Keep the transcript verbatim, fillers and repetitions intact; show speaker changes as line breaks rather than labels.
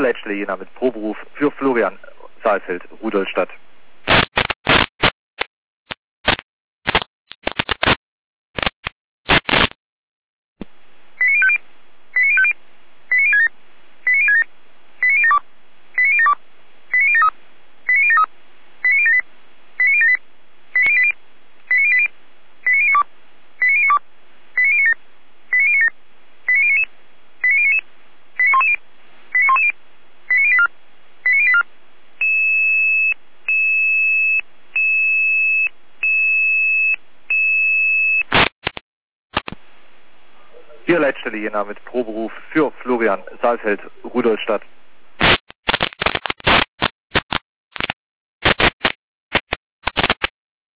Leitstelle Jena mit Proberuf für Florian Saalfeld, Rudolstadt. Hier Leitstelle Jena mit Proberuf für Florian Saalfeld, Rudolstadt.